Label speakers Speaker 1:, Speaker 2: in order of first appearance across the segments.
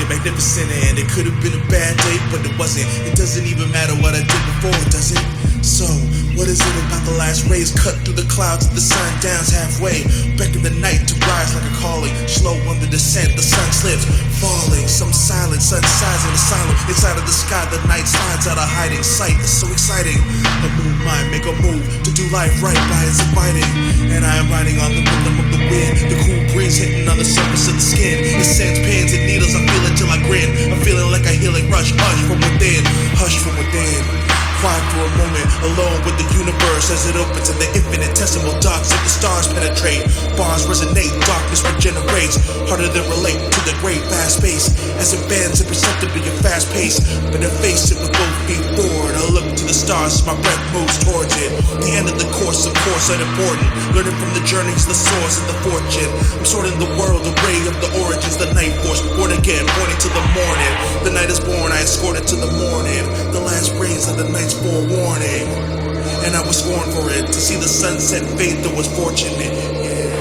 Speaker 1: magnificent, and it could have been a bad day, but it wasn't. It doesn't even matter what I did before, does it? So, what is it about the last rays cut through the clouds and the sun downs halfway? Beckon the night to rise like a calling. Slow on the descent, the sun slips, falling. Some silent, sun sighs in the silent. Inside of the sky, the night slides out of hiding sight. It's so exciting. A moon might make a move to do life right by its inviting. And I am riding on the rhythm of the wind. The cool breeze hitting on the surface of the skin. It sends pins and needles, I feel it till I grin. I'm feeling like a healing rush, hush from within. Hush from within. Quiet for a moment, alone with the universe as it opens in the infinitesimal darks that the stars penetrate. Bars resonate, darkness regenerates, harder than relate to the great vast space. As it bends imperceptibly at fast pace, but I face it with both feet forward. I look to the stars as my breath moves towards it. The end of the course, of course, unimportant. Learning from the journeys, the source, and the fortune. I'm sorting the world, the ray of the origins, the night force, born again, pointing to the morning. The night is born, I escort it to the morning. The last rays of the night's forewarning, and I was scorned for it. To see the sunset fade though was fortunate. Yeah.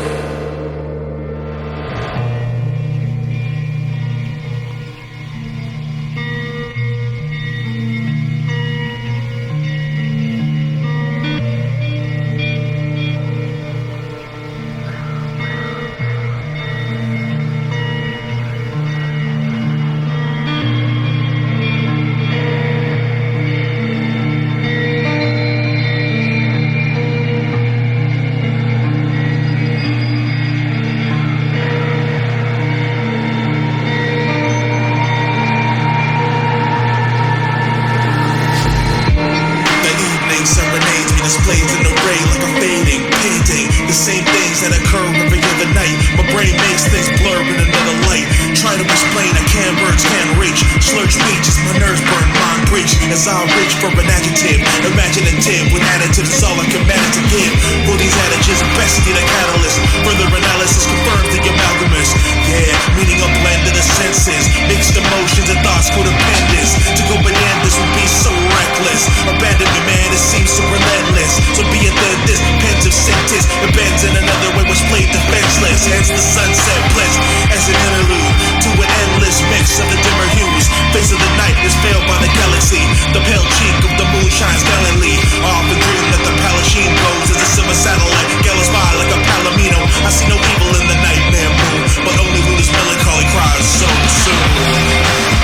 Speaker 1: Serenades me displays in the ray like a fading painting. The same things that occur every other night. My brain makes things blur in another light. Try to explain, I can't, words can't reach. Slurred speech as my nerves burn, mind breach. As I reach for an adjective, imaginative with additives is all I can manage to give. For these adages, best need a catalyst. Further analysis confirms the amalgamous. Yeah, meaning a blend of the senses. Mixed emotions and thoughts codependence. To go bananas would be so reckless. Abandonment, man, it seems so relentless. So be it then this pensive sentence. It bends in another way was played defenseless. Hence the sunset bliss as an interlude to an endless mix of the dimmer hues. Face of the night is veiled by the galaxy. The pale cheek of the moon shines gallantly. I often dream that the Palestine goes as a silver satellite gallows by like a palomino. I see no evil in the nightmare moon, but only Luna's melancholy cries so soon.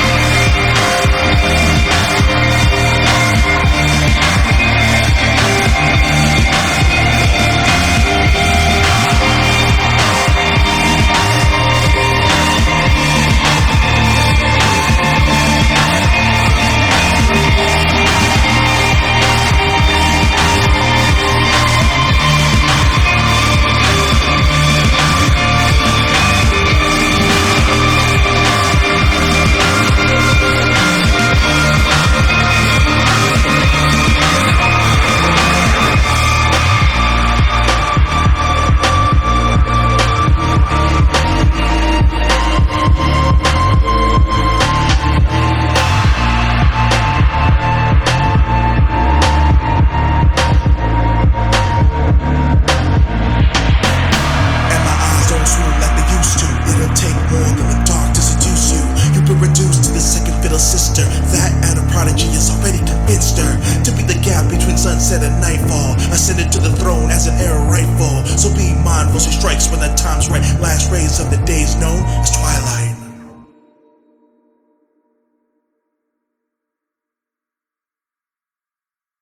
Speaker 1: Sister, that and a prodigy is already convinced her to be the gap between sunset and nightfall, ascended to the throne as an arrow rifle. So be mindful, she strikes when the time's right. Last rays of the days known as